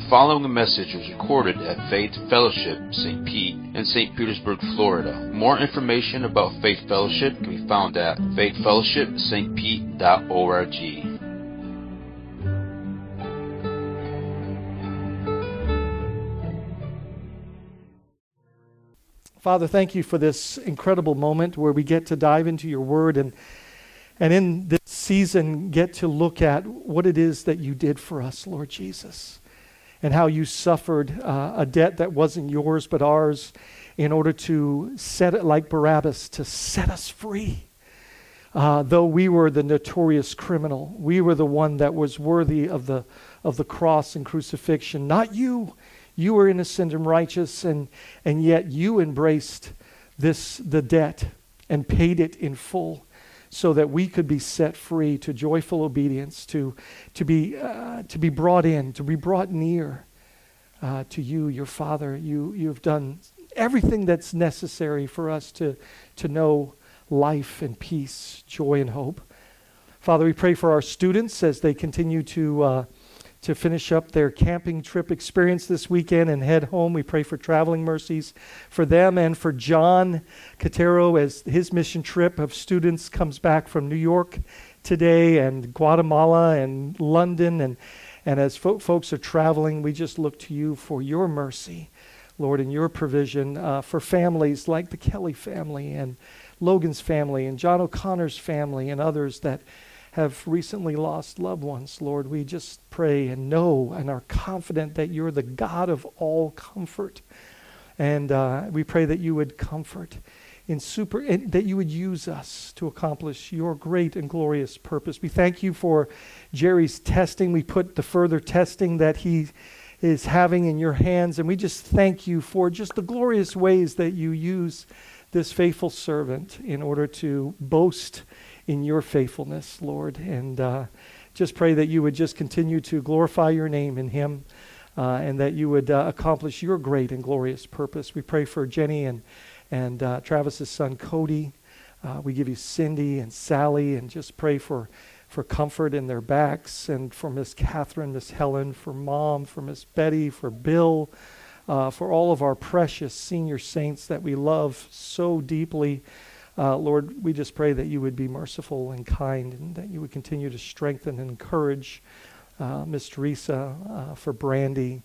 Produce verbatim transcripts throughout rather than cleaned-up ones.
The following message was recorded at Faith Fellowship Saint Pete in Saint Petersburg, Florida. More information about Faith Fellowship can be found at faith fellowship st pete dot org. Father, thank you for this incredible moment where we get to dive into your word and and in this season get to look at what it is that you did for us, Lord Jesus, and how you suffered uh, a debt that wasn't yours but ours in order to set it like Barabbas, to set us free. Uh, though we were the notorious criminal, we were the one that was worthy of the of the cross and crucifixion, not you. You were innocent and righteous, and and yet you embraced this the debt and paid it in full, so that we could be set free to joyful obedience, to to be uh, to be brought in, to be brought near uh, to you, your Father. You you've done everything that's necessary for us to to know life and peace, joy and hope. Father, we pray for our students as they continue to. Uh, to finish up their camping trip experience this weekend and head home. We pray for traveling mercies for them and for John Catero as his mission trip of students comes back from New York today and Guatemala and London. And, and as fo- folks are traveling, we just look to you for your mercy, Lord, and your provision uh, for families like the Kelly family and Logan's family and John O'Connor's family and others that have recently lost loved ones. Lord, we just pray and know and are confident that you're the God of all comfort. And uh, we pray that you would comfort in super, and that you would use us to accomplish your great and glorious purpose. We thank you for Jerry's testing. We put the further testing that he is having in your hands. And we just thank you for just the glorious ways that you use this faithful servant in order to boast in your faithfulness, Lord, and uh, just pray that you would just continue to glorify your name in him uh, and that you would uh, accomplish your great and glorious purpose. We pray for Jenny and, and uh, Travis's son, Cody. Uh, we give you Cindy and Sally and just pray for, for comfort in their backs, and for Miss Catherine, Miss Helen, for Mom, for Miss Betty, for Bill, uh, for all of our precious senior saints that we love so deeply. Uh, Lord, we just pray that you would be merciful and kind, and that you would continue to strengthen and encourage uh, Miss Teresa, uh, for Brandy,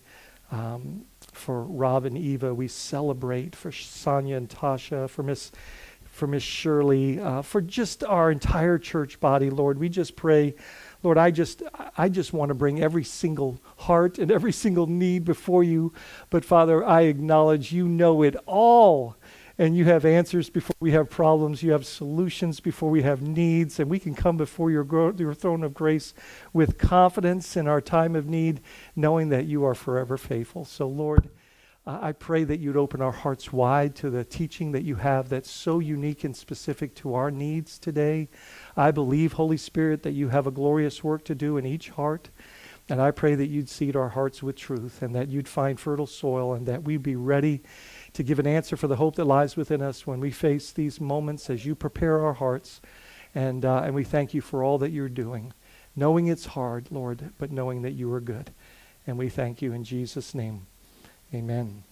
um, for Rob and Eva. We celebrate for Sonia and Tasha, for Miss for Miss Shirley, uh, for just our entire church body. Lord, we just pray, Lord, I just I just want to bring every single heart and every single need before you, but Father, I acknowledge you know it all. And you have answers before we have problems. You have solutions before we have needs. And we can come before your, gro- your throne of grace with confidence in our time of need, knowing that you are forever faithful. So, Lord, uh, I pray that you'd open our hearts wide to the teaching that you have that's so unique and specific to our needs today. I believe, Holy Spirit, that you have a glorious work to do in each heart. And I pray that you'd seed our hearts with truth, and that you'd find fertile soil, and that we'd be ready to give an answer for the hope that lies within us when we face these moments as you prepare our hearts. And uh, and we thank you for all that you're doing, knowing it's hard, Lord, but knowing that you are good. And we thank you in Jesus' name. Amen.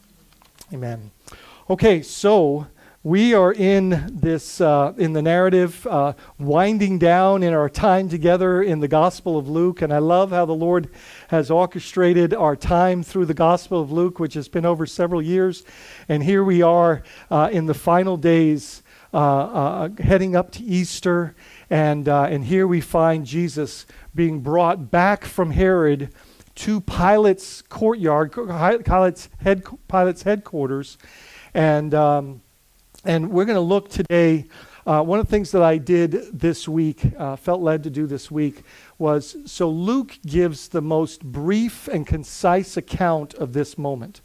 Amen. Okay, so we are in this, uh, in the narrative, uh, winding down in our time together in the Gospel of Luke. And I love how the Lord has orchestrated our time through the Gospel of Luke, which has been over several years. And here we are uh, in the final days, uh, uh, heading up to Easter. And, uh, and here we find Jesus being brought back from Herod to Pilate's courtyard, Pilate's, head, Pilate's headquarters. And... Um, And we're going to look today, uh, one of the things that I did this week, uh, felt led to do this week, was, so Luke gives the most brief and concise account of this moment.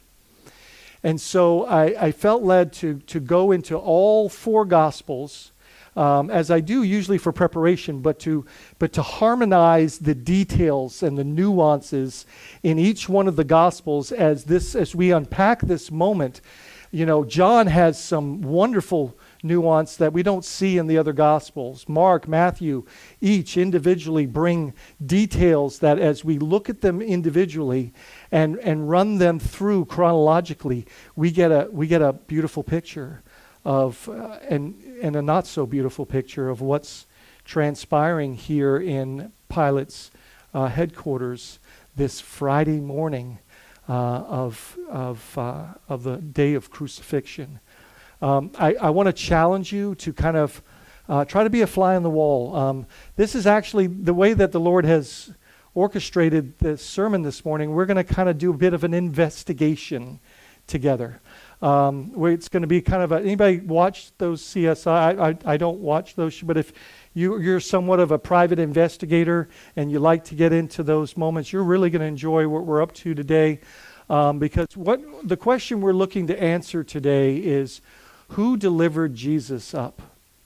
And so I, I felt led to, to go into all four Gospels, um, as I do usually for preparation, but to, but to harmonize the details and the nuances in each one of the Gospels as this, as we unpack this moment. You know, John has some wonderful nuance that we don't see in the other Gospels. Mark, Matthew, each individually bring details that as we look at them individually and, and run them through chronologically, we get a we get a beautiful picture of, uh, and, and a not so beautiful picture of what's transpiring here in Pilate's uh, headquarters this Friday morning uh, of, of, uh, of the day of crucifixion. Um, I, I want to challenge you to kind of uh, try to be a fly on the wall. Um, this is actually the way that the Lord has orchestrated this sermon this morning. We're going to kind of do a bit of an investigation together. Um, where it's going to be kind of a, anybody watch those C S I? I, I, I don't watch those, but if you, you're somewhat of a private investigator and you like to get into those moments, you're really going to enjoy what we're up to today. Um, because what the question we're looking to answer today is, who delivered Jesus up?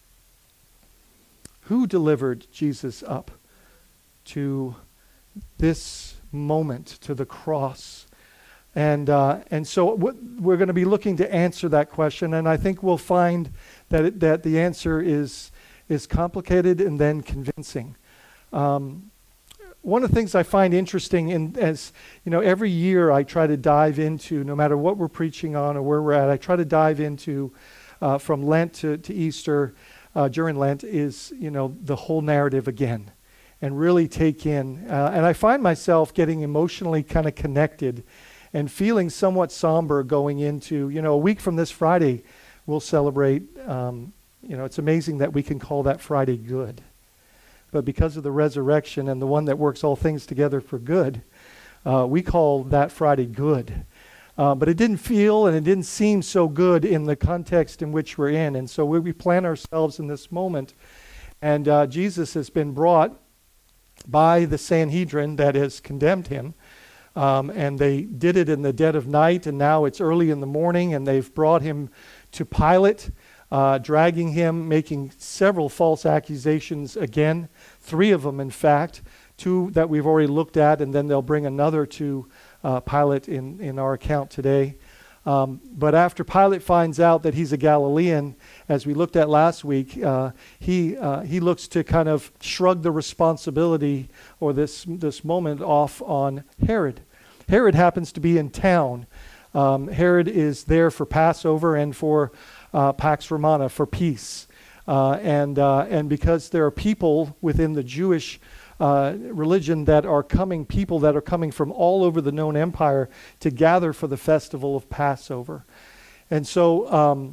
Who delivered Jesus up to this moment, to the cross? And uh, and so we're going to be looking to answer that question, and I think we'll find that it, that the answer is is complicated and then convincing. Um, one of the things I find interesting, in as you know, every year I try to dive into, no matter what we're preaching on or where we're at, I try to dive into uh, from Lent to, to Easter uh, during Lent is you know the whole narrative again, and really take in. Uh, and I find myself getting emotionally kind of connected and feeling somewhat somber going into, you know, a week from this Friday, we'll celebrate, um, you know, it's amazing that we can call that Friday good. But because of the resurrection and the one that works all things together for good, uh, we call that Friday good. Uh, but it didn't feel and it didn't seem so good in the context in which we're in. And so we, we plant ourselves in this moment. And uh, Jesus has been brought by the Sanhedrin that has condemned him. Um, and they did it in the dead of night, and now it's early in the morning, and they've brought him to Pilate, uh, dragging him, making several false accusations again, three of them, in fact, two that we've already looked at, and then they'll bring another to uh, Pilate in, in our account today. Um, but after Pilate finds out that he's a Galilean, as we looked at last week, uh, he uh, he looks to kind of shrug the responsibility or this this moment off on Herod. Herod happens to be in town. Um, Herod is there for Passover and for uh, Pax Romana, for peace. Uh, and uh, and because there are people within the Jewish uh, religion that are coming, people that are coming from all over the known empire to gather for the festival of Passover. And so, um,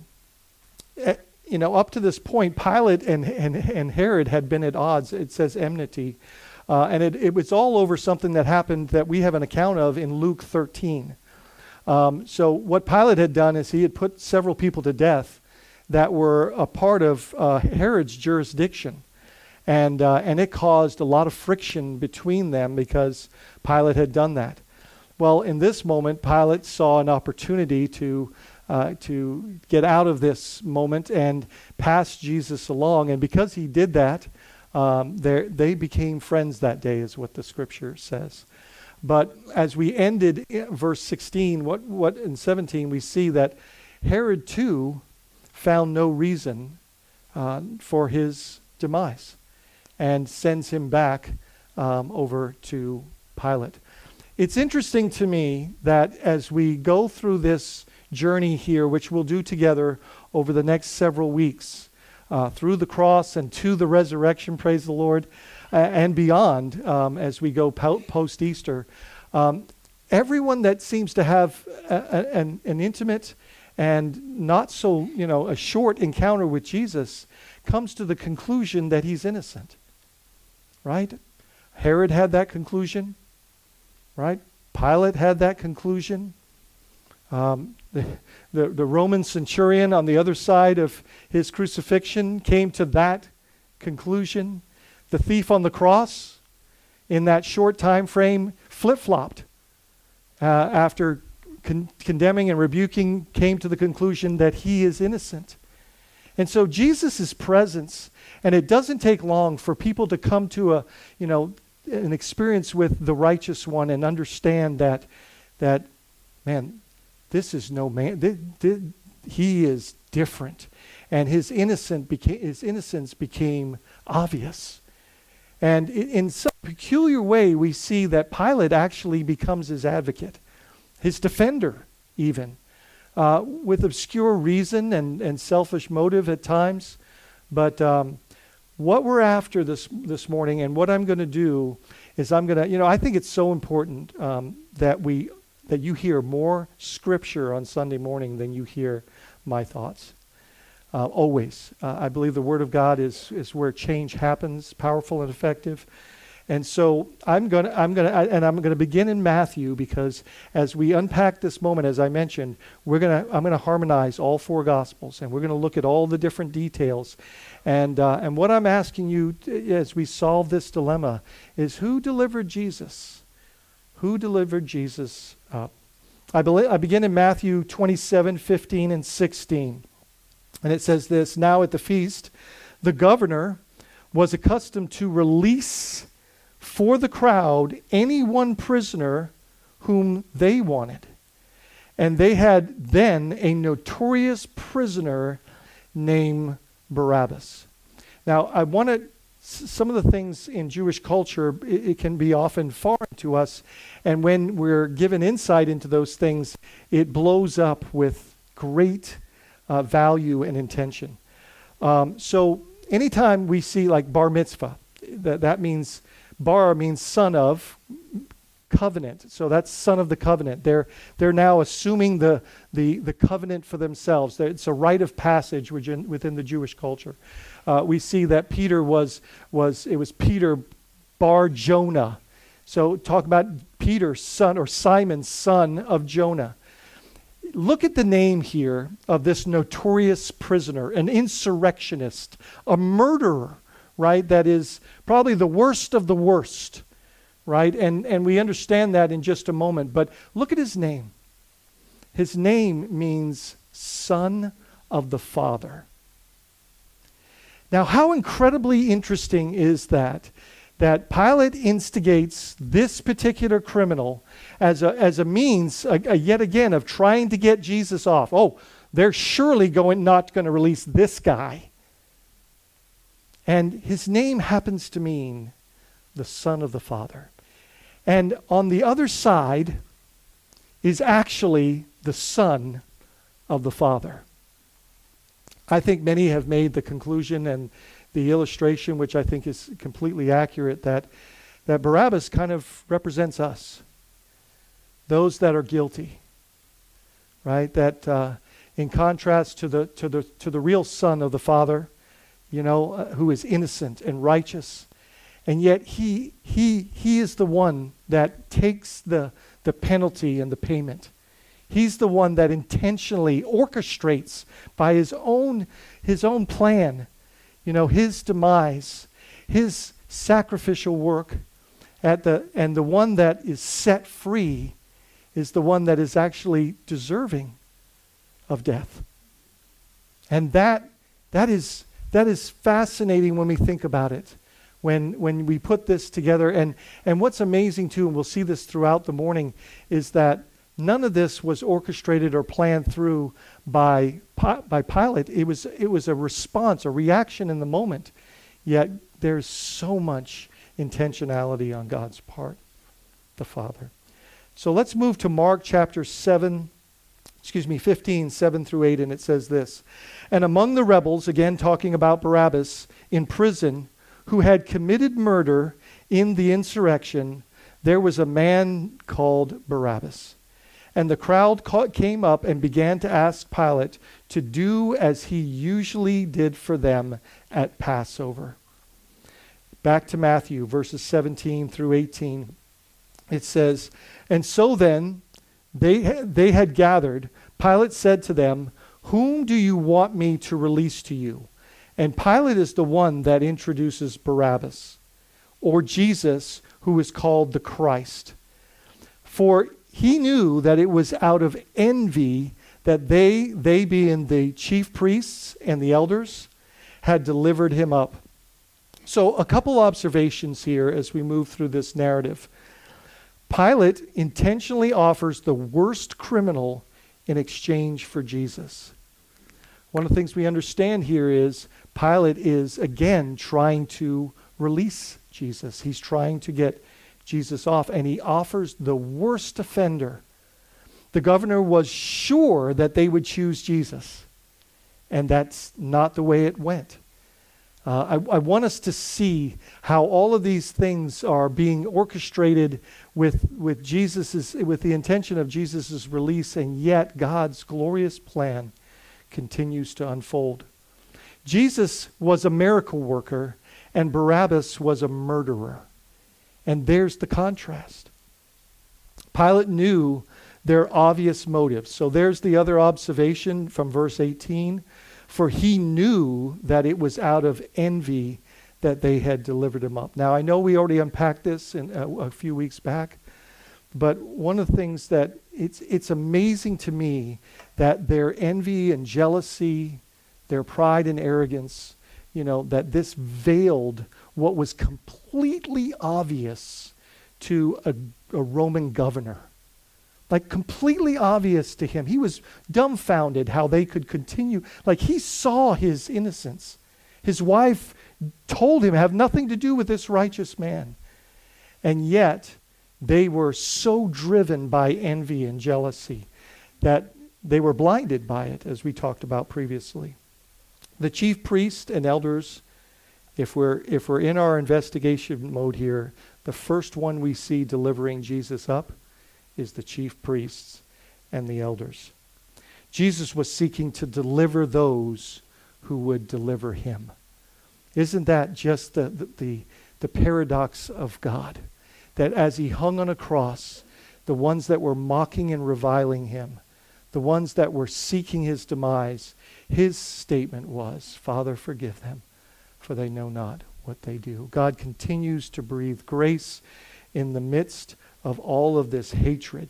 you know, up to this point, Pilate and, and, and Herod had been at odds. It says enmity. Uh, and it, it was all over something that happened that we have an account of in Luke thirteen. Um, so what Pilate had done is he had put several people to death that were a part of uh, Herod's jurisdiction. And uh, and it caused a lot of friction between them because Pilate had done that. Well, in this moment, Pilate saw an opportunity to uh, to get out of this moment and pass Jesus along. And because he did that, um, they became friends that day, is what the scripture says. But as we ended verse sixteen, what what in seventeen, we see that Herod too found no reason uh, for his demise, and sends him back um, over to Pilate. It's interesting to me that as we go through this journey here, which we'll do together over the next several weeks, uh, through the cross and to the resurrection, praise the Lord, uh, and beyond, um, as we go po- post-Easter, um, everyone that seems to have a, a, an, an intimate and not so, you know, a short encounter with Jesus comes to the conclusion that he's innocent. Right? Herod had that conclusion. Right? Pilate had that conclusion. Um, the, the, the Roman centurion on the other side of his crucifixion came to that conclusion. The thief on the cross, in that short time frame, flip-flopped uh, after con- condemning and rebuking, came to the conclusion that he is innocent. And so Jesus' presence, and it doesn't take long for people to come to a, you know, an experience with the righteous one and understand that, that, man, this is no man. Th- th- he is different. and his innocent became, his innocence became obvious. And in some peculiar way, we see that Pilate actually becomes his advocate, his defender even, uh, with obscure reason and, and selfish motive at times. But um, what we're after this this morning, and what I'm going to do, is I'm going to, you know, I think it's so important um, that we that you hear more scripture on Sunday morning than you hear my thoughts. Uh, always. Uh, I believe the Word of God is is where change happens, powerful and effective. And so I'm going to, I'm going to, and I'm going to begin in Matthew, because as we unpack this moment, as I mentioned, we're going to, I'm going to harmonize all four Gospels, and we're going to look at all the different details. And uh, and what I'm asking you to, as we solve this dilemma is, who delivered Jesus? Who delivered Jesus up? I believe I begin in Matthew twenty-seven, fifteen, and sixteen. And it says this: "Now at the feast, the governor was accustomed to release for the crowd any one prisoner whom they wanted. And they had then a notorious prisoner named Barabbas." Now, I want to, some of the things in Jewish culture, it, it can be often foreign to us. And when we're given insight into those things, it blows up with great uh, value and intention. Um, so anytime we see like bar mitzvah, that, that means, bar means son of, covenant. So that's son of the covenant. They're they're now assuming the the the covenant for themselves. It's a rite of passage within within the Jewish culture. Uh, we see that Peter was was it was Peter bar Jonah. So talk about Peter, son, or Simon, son of Jonah. Look at the name here of this notorious prisoner, an insurrectionist, a murderer, right? That is probably the worst of the worst. Right? And and we understand that in just a moment. But look at his name. His name means Son of the Father. Now, how incredibly interesting is that? That Pilate instigates this particular criminal as a, as a means, a, a yet again, of trying to get Jesus off. Oh, they're surely going not going to release this guy. And his name happens to mean the Son of the Father. And on the other side is actually the Son of the Father. I think many have made the conclusion and the illustration, which I think is completely accurate, that, that Barabbas kind of represents us, those that are guilty, right? That uh, in contrast to the to the to the real Son of the Father, you know, uh, who is innocent and righteous. And yet he he he is the one that takes the, the penalty and the payment. He's the one that intentionally orchestrates by his own his own plan, you know, his demise, his sacrificial work at the and the one that is set free is the one that is actually deserving of death. And that that is that is fascinating when we think about it. When when we put this together, and, and what's amazing too, and we'll see this throughout the morning, is that none of this was orchestrated or planned through by by Pilate. It was it was a response, a reaction in the moment. Yet there's so much intentionality on God's part, the Father. So let's move to Mark chapter seven, excuse me, fifteen, seven through eight, and it says this: "And among the rebels," again talking about Barabbas, "in prison, who had committed murder in the insurrection, there was a man called Barabbas. And the crowd came up and began to ask Pilate to do as he usually did for them at Passover." Back to Matthew, verses seventeen through eighteen. It says, "And so then they, they had gathered. Pilate said to them, 'Whom do you want me to release to you?' And Pilate is the one that introduces Barabbas, or Jesus, who is called the Christ. For he knew that it was out of envy that they, they being the chief priests and the elders, had delivered him up." So a couple observations here as we move through this narrative. Pilate intentionally offers the worst criminal in exchange for Jesus. One of the things we understand here is Pilate is again trying to release Jesus. He's trying to get Jesus off, and he offers the worst offender. The governor was sure that they would choose Jesus, and that's not the way it went. Uh, I, I want us to see how all of these things are being orchestrated with with Jesus's, with the intention of Jesus's release, and yet God's glorious plan continues to unfold. Jesus was a miracle worker, and Barabbas was a murderer. And there's the contrast. Pilate knew their obvious motives. So there's the other observation from verse eighteen. For he knew that it was out of envy that they had delivered him up. Now, I know we already unpacked this in a, a few weeks back, but one of the things that it's it's amazing to me that their envy and jealousy, their pride and arrogance, you know, that this veiled what was completely obvious to a, a Roman governor. Like completely obvious to him. He was dumbfounded how they could continue. Like he saw his innocence. His wife told him, have nothing to do with this righteous man. And yet they were so driven by envy and jealousy that they were blinded by it, as we talked about previously. The chief priest and elders, if we're if we're in our investigation mode here, the first one we see delivering Jesus up is the chief priests and the elders. Jesus was seeking to deliver those who would deliver him. Isn't that just the, the, the, the paradox of God? That as he hung on a cross, the ones that were mocking and reviling him, the ones that were seeking his demise, his statement was, Father, forgive them, for they know not what they do. God continues to breathe grace in the midst of all of this hatred.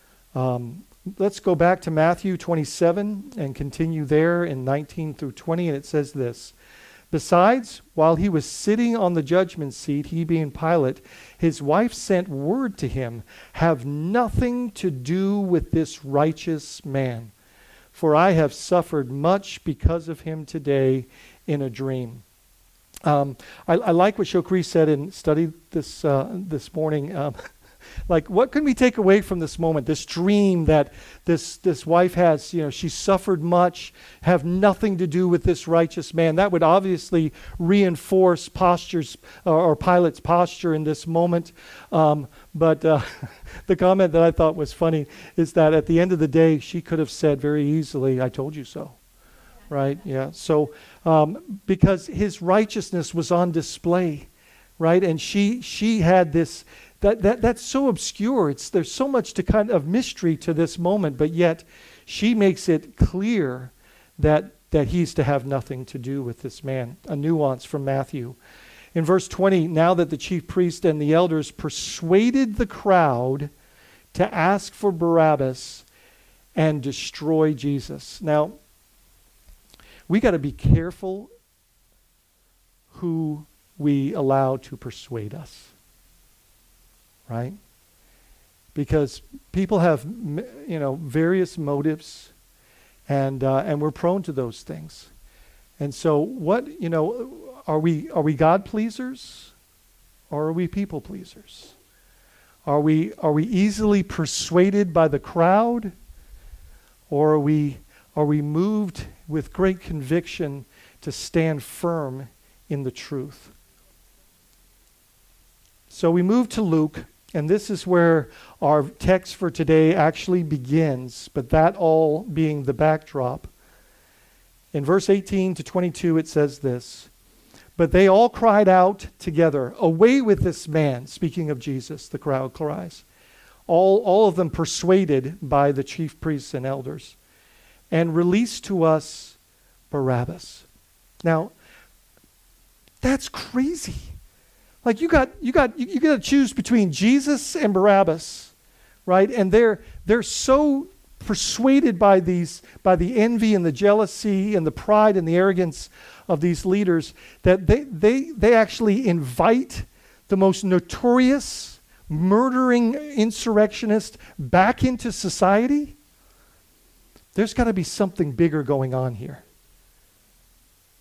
Um, let's go back to Matthew twenty-seven and continue there in nineteen through twenty, and it says this. Besides, while he was sitting on the judgment seat, he being Pilate, his wife sent word to him, have nothing to do with this righteous man, for I have suffered much because of him today in a dream. Um, I, I like what Shokri said and studied this uh, this morning. Um, Like, what can we take away from this moment, this dream that this this wife has? You know, she suffered much, have nothing to do with this righteous man. That would obviously reinforce postures or, or Pilate's posture in this moment. Um, but uh, the comment that I thought was funny is that at the end of the day, she could have said very easily, I told you so. Right? Yeah. So um, because his righteousness was on display, right? And she she had this. That, that that's so obscure. It's there's so much to kind of mystery to this moment, but yet she makes it clear that that he's to have nothing to do with this man. A nuance from Matthew. In verse twenty, now that the chief priest and the elders persuaded the crowd to ask for Barabbas and destroy Jesus. Now, we got to be careful who we allow to persuade us. Right? Because people have, you know, various motives, and uh, and we're prone to those things. And so, what you know, are we are we God pleasers, or are we people pleasers? Are we are we easily persuaded by the crowd, or are we are we moved with great conviction to stand firm in the truth? So we move to Luke. And this is where our text for today actually begins, but that all being the backdrop. In verse eighteen to twenty-two, it says this, but they all cried out together, away with this man, speaking of Jesus, the crowd cries. All, all of them persuaded by the chief priests and elders, and release to us Barabbas. Now, that's crazy. Like you got you got you, you got to choose between Jesus and Barabbas, right? And they're they're so persuaded by these by the envy and the jealousy and the pride and the arrogance of these leaders that they they they actually invite the most notorious murdering insurrectionist back into society. There's got to be something bigger going on here.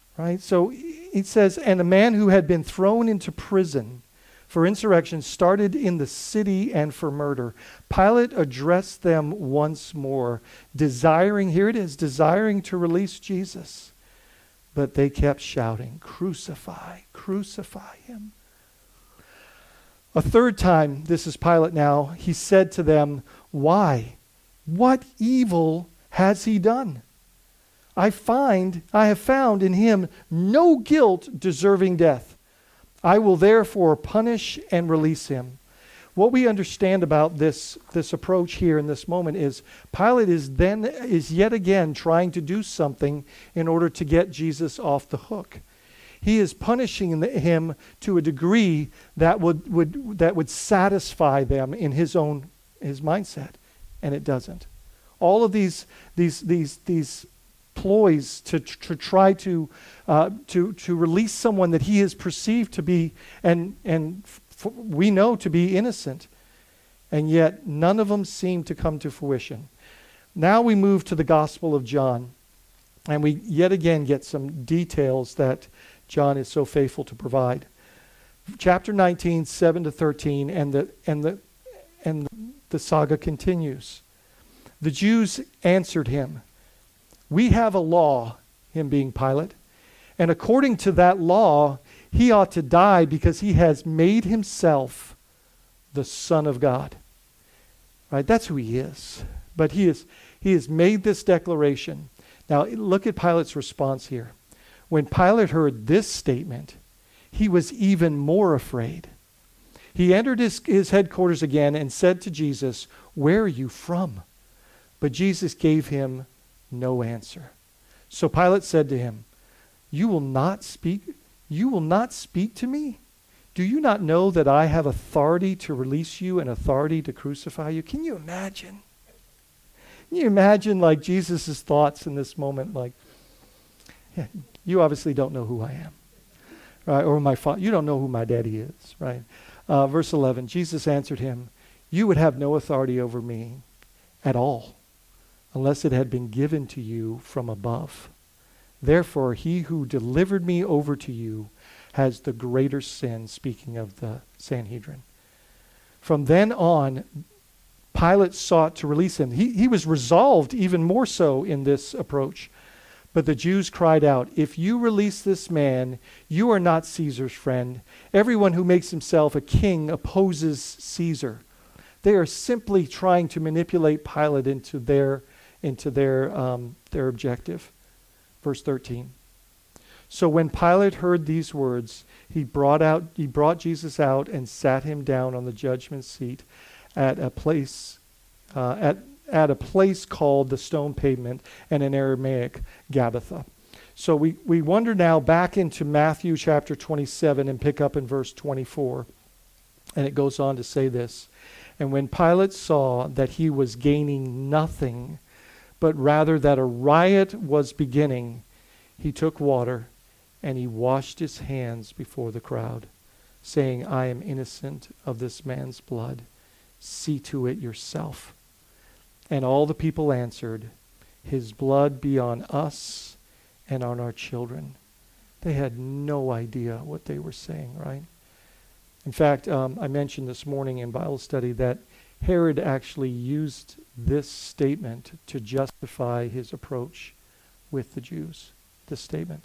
Right? So it says, and a man who had been thrown into prison for insurrection started in the city and for murder. Pilate addressed them once more, desiring, here it is, desiring to release Jesus. But they kept shouting, crucify, crucify him. A third time, this is Pilate now, he said to them, why? What evil has he done? I find, I have found in him no guilt deserving death. I will therefore punish and release him. What we understand about this, this approach here in this moment is Pilate is then is yet again trying to do something in order to get Jesus off the hook. He is punishing the, him to a degree that would, would that would satisfy them in his own his mindset, and it doesn't. All of these these these these ploys to to try to uh, to to release someone that he is perceived to be and and f- we know to be innocent, and yet none of them seem to come to fruition. Now we move to the Gospel of John, and we yet again get some details that John is so faithful to provide. Chapter nineteen, seven to thirteen, and the and the and the saga continues. The Jews answered him, we have a law, him being Pilate, and according to that law, he ought to die because he has made himself the Son of God. Right? That's who he is. But he is he has made this declaration. Now look at Pilate's response here. When Pilate heard this statement, he was even more afraid. He entered his, his headquarters again and said to Jesus, where are you from? But Jesus gave him no answer. So Pilate said to him, You will not speak, you will not speak to me? Do you not know that I have authority to release you and authority to crucify you? Can you imagine? Can you imagine like Jesus' thoughts in this moment? Like, yeah, you obviously don't know who I am. Right? Or my father, you don't know who my daddy is, right? Uh, verse eleven, Jesus answered him, You would have no authority over me at all, unless it had been given to you from above. Therefore, he who delivered me over to you has the greater sin, speaking of the Sanhedrin. From then on, Pilate sought to release him. He, he was resolved even more so in this approach. But the Jews cried out, If you release this man, you are not Caesar's friend. Everyone who makes himself a king opposes Caesar. They are simply trying to manipulate Pilate into their into their um, their objective. Verse thirteen. So when Pilate heard these words, he brought out he brought Jesus out and sat him down on the judgment seat at a place uh, at at a place called the Stone Pavement, and in Aramaic, Gabbatha. So we, we wander now back into Matthew chapter twenty-seven and pick up in verse twenty-four. And it goes on to say this. And when Pilate saw that he was gaining nothing, but rather that a riot was beginning, he took water and he washed his hands before the crowd, saying, I am innocent of this man's blood. See to it yourself. And all the people answered, His blood be on us and on our children. They had no idea what they were saying, right? In fact, um, I mentioned this morning in Bible study that Herod actually used this statement to justify his approach with the Jews, this statement.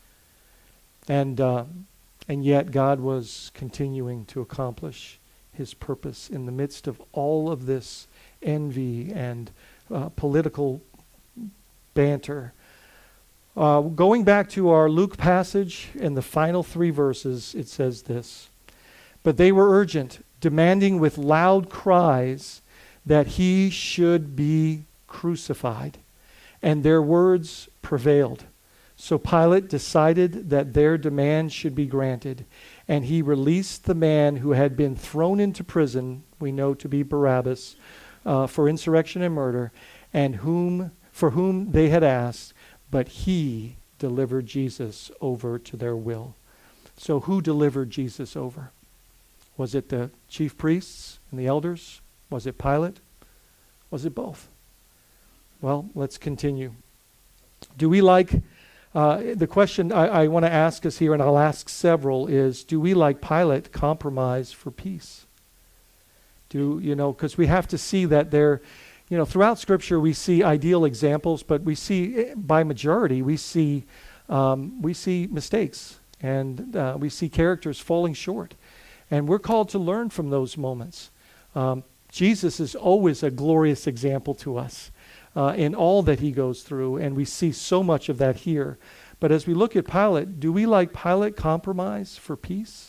And, uh, and yet God was continuing to accomplish his purpose in the midst of all of this envy and uh, political banter. Uh, going back to our Luke passage, in the final three verses, it says this. But they were urgent, demanding with loud cries that he should be crucified. And their words prevailed. So Pilate decided that their demand should be granted. And he released the man who had been thrown into prison, we know to be Barabbas, uh, for insurrection and murder, and whom for whom they had asked, but he delivered Jesus over to their will. So who delivered Jesus over? Was it the chief priests and the elders? Was it Pilate? Was it both? Well, let's continue. Do we like Uh, the question I, I want to ask us here, and I'll ask several, is do we, like Pilate, compromise for peace? Do, you know, because we have to see that there, you know, throughout Scripture we see ideal examples, but we see, by majority, we see, um, we see mistakes, and uh, we see characters falling short. And we're called to learn from those moments. Um, Jesus is always a glorious example to us uh, in all that he goes through, and we see so much of that here. But as we look at Pilate, do we, like Pilate, compromise for peace?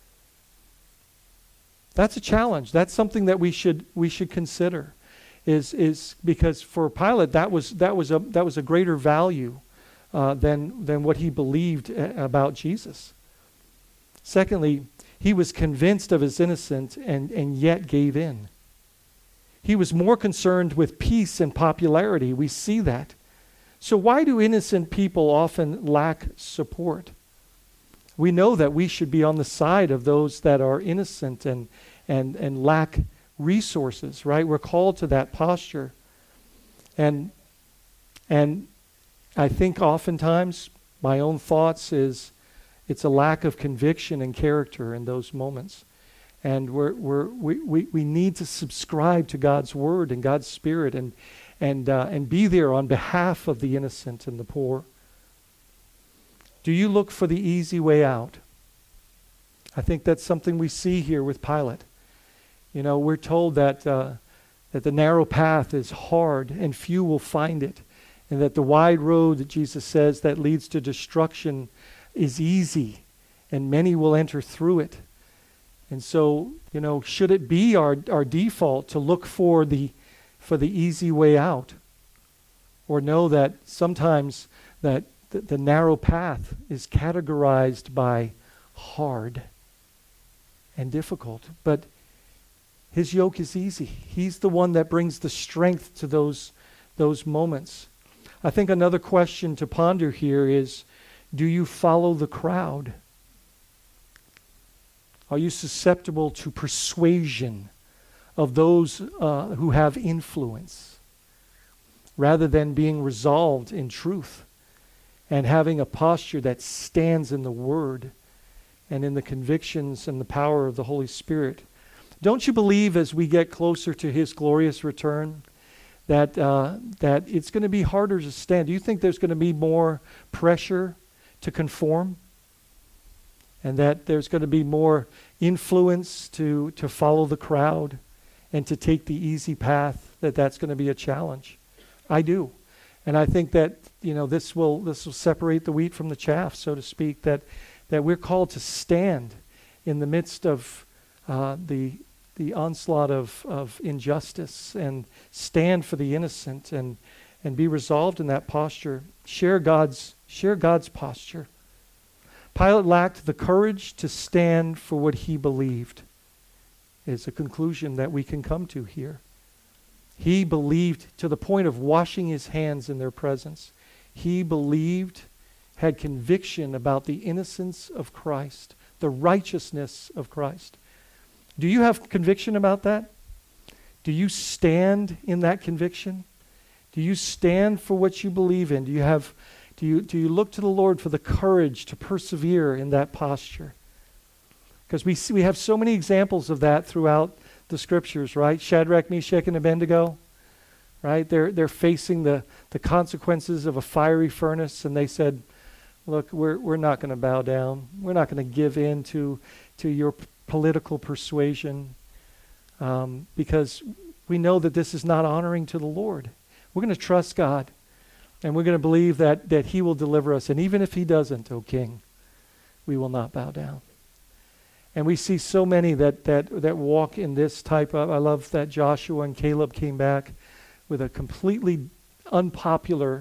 That's a challenge. That's something that we should we should consider, is is because for Pilate that was that was a that was a greater value uh, than than what he believed about Jesus. Secondly, he was convinced of his innocence and and yet gave in. He was more concerned with peace and popularity. We see that. So why do innocent people often lack support? We know that we should be on the side of those that are innocent and and and lack resources, right? We're called to that posture. And and I think oftentimes my own thoughts is it's a lack of conviction and character in those moments. And we're, we're, we, we, we need to subscribe to God's word and God's spirit and, and, uh, and be there on behalf of the innocent and the poor. Do you look for the easy way out? I think that's something we see here with Pilate. You know, we're told that, uh, that the narrow path is hard and few will find it. And that the wide road that Jesus says that leads to destruction is easy and many will enter through it. And so, you know, should it be our, our default to look for the for the easy way out? Or know that sometimes that the, the narrow path is categorized by hard and difficult. But his yoke is easy. He's the one that brings the strength to those those moments. I think another question to ponder here is, do you follow the crowd? Are you susceptible to persuasion of those uh, who have influence, rather than being resolved in truth and having a posture that stands in the Word and in the convictions and the power of the Holy Spirit? Don't you believe, as we get closer to His glorious return, that uh, that it's going to be harder to stand? Do you think there's going to be more pressure to conform? And that there's going to be more influence to, to follow the crowd and to take the easy path, that that's going to be a challenge? I do. And I think that, you know, this will this will separate the wheat from the chaff, so to speak, that that we're called to stand in the midst of uh, the the onslaught of, of injustice, and stand for the innocent, and and be resolved in that posture. Share God's share God's posture. Pilate lacked the courage to stand for what he believed, is a conclusion that we can come to here. He believed to the point of washing his hands in their presence. He believed, had conviction about the innocence of Christ, the righteousness of Christ. Do you have conviction about that? Do you stand in that conviction? Do you stand for what you believe in? Do you have Do you, do you look to the Lord for the courage to persevere in that posture? Because we see, we have so many examples of that throughout the Scriptures, right? Shadrach, Meshach, and Abednego, right? They're they're facing the, the consequences of a fiery furnace, and they said, "Look, we're we're not going to bow down. We're not going to give in to to your p- political persuasion, um, because we know that this is not honoring to the Lord. We're going to trust God." And we're going to believe that, that He will deliver us. And even if He doesn't, O King, we will not bow down. And we see so many that, that, that walk in this type of... I love that Joshua and Caleb came back with a completely unpopular,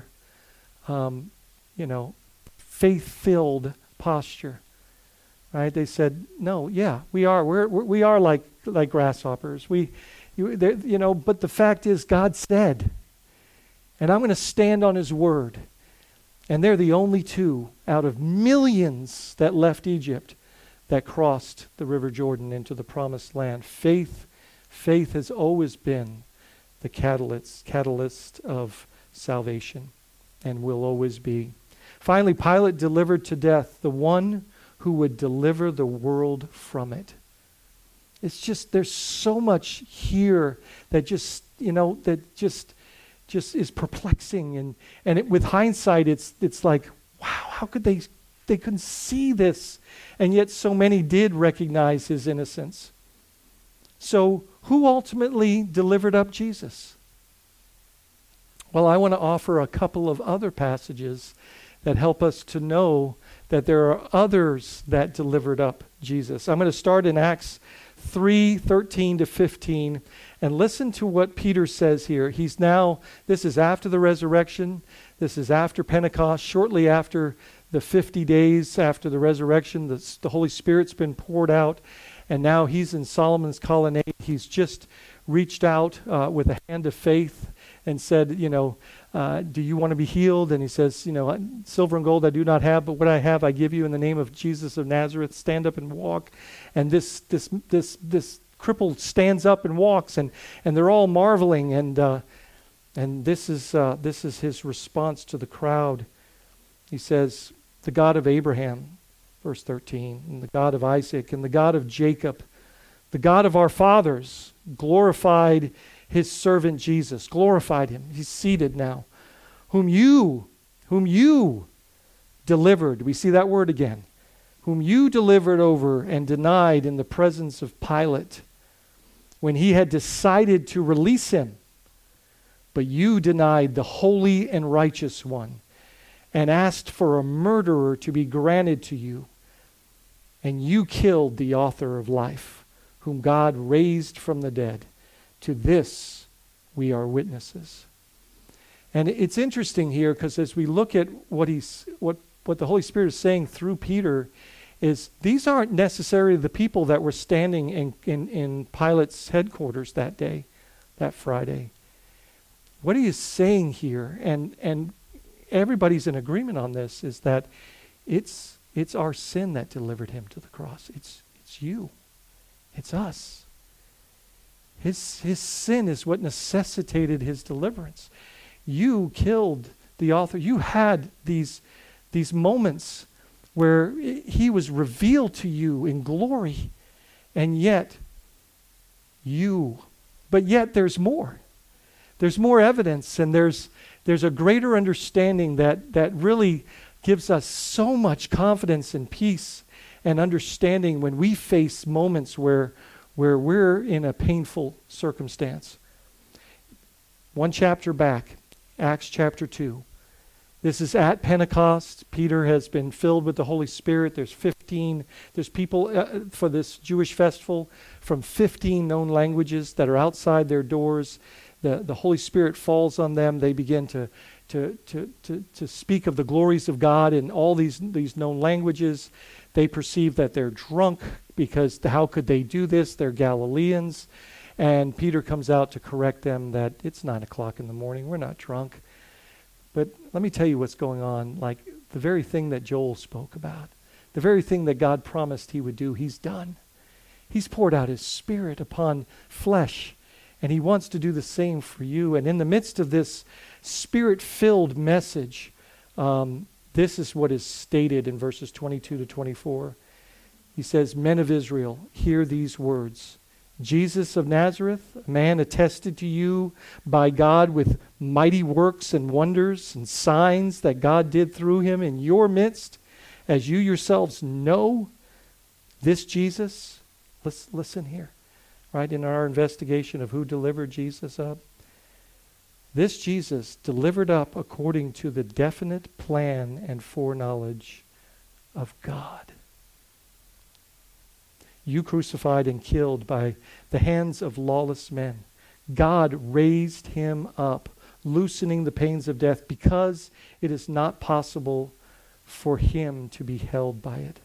um, you know, faith-filled posture. Right? They said, no, yeah, we are. We're, we're, we are like, like grasshoppers. We, you, you know, but the fact is, God said... And I'm going to stand on His word. And they're the only two out of millions that left Egypt that crossed the River Jordan into the promised land. Faith, faith has always been the catalyst, catalyst of salvation, and will always be. Finally, Pilate delivered to death the one who would deliver the world from it. It's just, there's so much here that just, you know, that just just is perplexing. And, and it, with hindsight, it's it's like, wow, how could they, they couldn't see this? And yet so many did recognize his innocence. So who ultimately delivered up Jesus? Well, I want to offer a couple of other passages that help us to know that there are others that delivered up Jesus. I'm going to start in Acts three, thirteen to fifteen, and listen to what Peter says here. He's now, this is after the resurrection, this is after Pentecost, shortly after the fifty days after the resurrection, the, the Holy Spirit's been poured out, and now he's in Solomon's colonnade. He's just reached out uh, with a hand of faith and said, you know, uh, do you want to be healed? And he says, you know, silver and gold I do not have, but what I have I give you in the name of Jesus of Nazareth. Stand up and walk. And this this this this cripple stands up and walks, and and they're all marveling. And uh, and this is uh, this is his response to the crowd. He says, the God of Abraham, verse thirteen, and the God of Isaac, and the God of Jacob, the God of our fathers, glorified his servant Jesus, glorified him. He's seated now. Whom you, whom you delivered. We see that word again. Whom you delivered over and denied in the presence of Pilate when he had decided to release him. But you denied the holy and righteous one and asked for a murderer to be granted to you. And you killed the author of life, whom God raised from the dead. To this we are witnesses. And it's interesting here because as we look at what he's what, what the Holy Spirit is saying through Peter, is these aren't necessarily the people that were standing in, in, in Pilate's headquarters that day, that Friday. What he is saying here, and and everybody's in agreement on this, is that it's it's our sin that delivered him to the cross. It's it's you. It's us. His, his sin is what necessitated his deliverance. You killed the author. You had these, these moments where he was revealed to you in glory, and yet you, but yet there's more. There's more evidence, and there's there's a greater understanding that, that really gives us so much confidence and peace and understanding when we face moments where where we're in a painful circumstance. One chapter back, Acts chapter two. This is at Pentecost. Peter has been filled with the Holy Spirit. There's fifteen, there's people uh, for this Jewish festival from fifteen known languages that are outside their doors. The, the Holy Spirit falls on them. They begin to, to, to, to, to speak of the glories of God in all these, these known languages. They perceive that they're drunk because how could they do this? They're Galileans. And Peter comes out to correct them that it's nine o'clock in the morning. We're not drunk. But let me tell you what's going on. Like the very thing that Joel spoke about, the very thing that God promised he would do, he's done. He's poured out his Spirit upon flesh, and he wants to do the same for you. And in the midst of this Spirit-filled message, um, this is what is stated in verses twenty-two to twenty-four. He says, Men of Israel, hear these words. Jesus of Nazareth, a man attested to you by God with mighty works and wonders and signs that God did through him in your midst, as you yourselves know, this Jesus, let's listen here, right, in our investigation of who delivered Jesus up. This Jesus delivered up according to the definite plan and foreknowledge of God. You crucified and killed by the hands of lawless men. God raised him up, loosening the pains of death, because it is not possible for him to be held by it.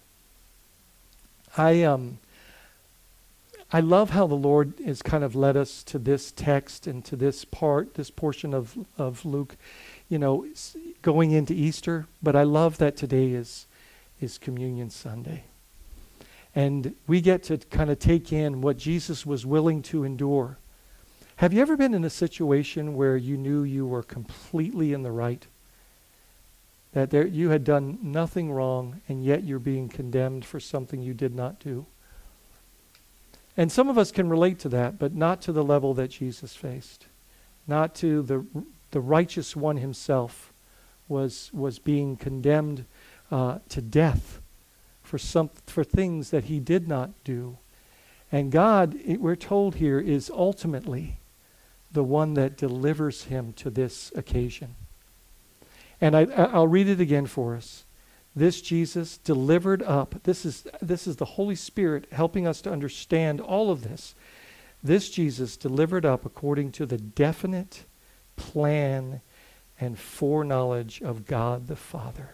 I um I love how the Lord has kind of led us to this text and to this part, this portion of, of Luke, you know, going into Easter. But I love that today is is Communion Sunday. And we get to kind of take in what Jesus was willing to endure. Have you ever been in a situation where you knew you were completely in the right? that there, you had done nothing wrong, and yet you're being condemned for something you did not do. And some of us can relate to that, but not to the level that Jesus faced. Not to the the righteous one himself was was being condemned uh, to death for some for things that he did not do. And God, it, we're told here, is ultimately the one that delivers him to this occasion. And I, I'll read it again for us. This Jesus delivered up. This is this is the Holy Spirit helping us to understand all of this. This Jesus delivered up according to the definite plan and foreknowledge of God the Father.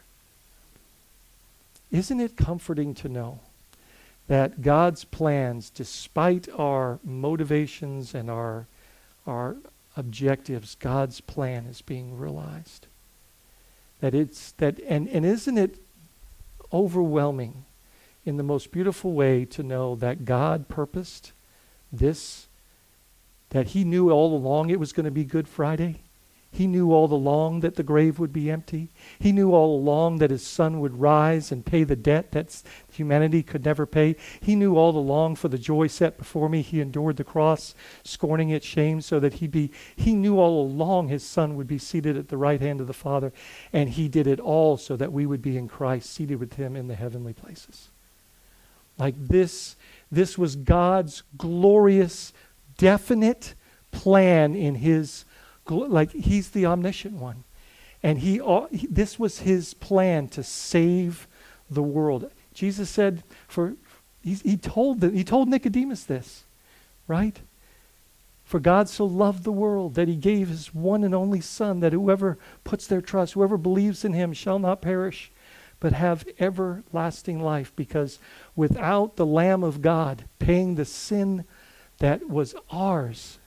Isn't it comforting to know that God's plans, despite our motivations and our our objectives, God's plan is being realized? That it's that and, and isn't it overwhelming in the most beautiful way to know that God purposed this, that he knew all along it was going to be Good Friday. He knew all along that the grave would be empty. He knew all along that his son would rise and pay the debt that humanity could never pay. He knew all along, for the joy set before me, he endured the cross, scorning its shame, so that he'd be, he knew all along his son would be seated at the right hand of the Father, and he did it all so that we would be in Christ, seated with him in the heavenly places. Like this, this was God's glorious, definite plan in his like he's the omniscient one. And he, he this was his plan to save the world. Jesus said, for he, he told the, he told Nicodemus this, right? For God so loved the world that he gave his one and only Son, that whoever puts their trust, whoever believes in him shall not perish, but have everlasting life. Because without the Lamb of God paying the sin that was ours,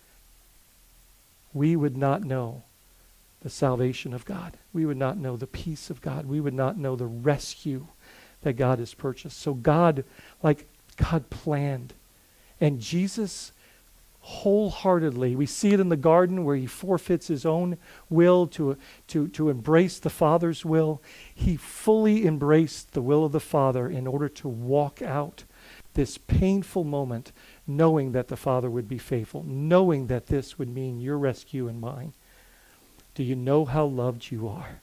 we would not know the salvation of God. We would not know the peace of God. We would not know the rescue that God has purchased. So God, like God planned. And Jesus wholeheartedly, we see it in the garden where he forfeits his own will to, to, to embrace the Father's will. He fully embraced the will of the Father in order to walk out this painful moment, knowing that the Father would be faithful, knowing that this would mean your rescue and mine. Do you know how loved you are?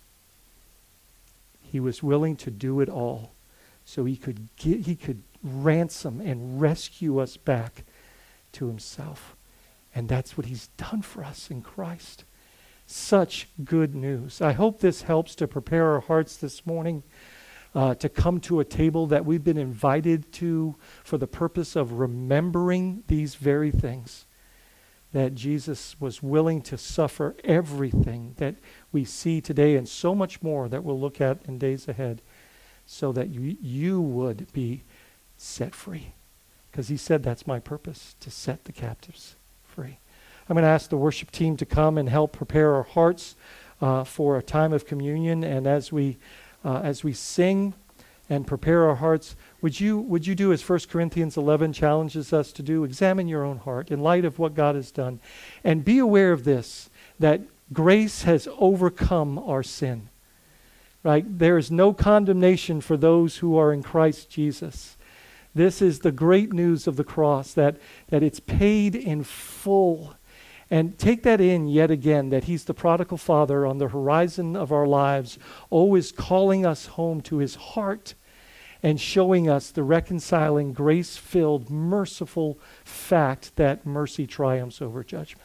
He was willing to do it all so he could get, he could ransom and rescue us back to himself. And that's what he's done for us in Christ. Such good news. I hope this helps to prepare our hearts this morning Uh, to come to a table that we've been invited to for the purpose of remembering these very things. That Jesus was willing to suffer everything that we see today and so much more that we'll look at in days ahead, so that you, you would be set free. Because he said that's my purpose, to set the captives free. I'm going to ask the worship team to come and help prepare our hearts uh, for a time of communion. And as we Uh, as we sing and prepare our hearts, would you would you do as First Corinthians eleven challenges us to do? Examine your own heart in light of what God has done. And be aware of this, that grace has overcome our sin. Right? There is no condemnation for those who are in Christ Jesus. This is the great news of the cross, that, that it's paid in full. And take that in yet again, that he's the prodigal father on the horizon of our lives, always calling us home to his heart and showing us the reconciling, grace-filled, merciful fact that mercy triumphs over judgment.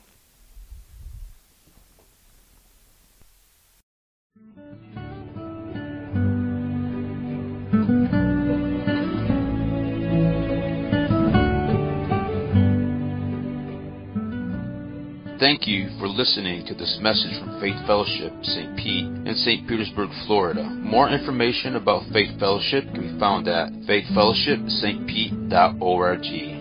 Thank you for listening to this message from Faith Fellowship, Saint Pete in Saint Petersburg, Florida. More information about Faith Fellowship can be found at faith fellowship saint pete dot org.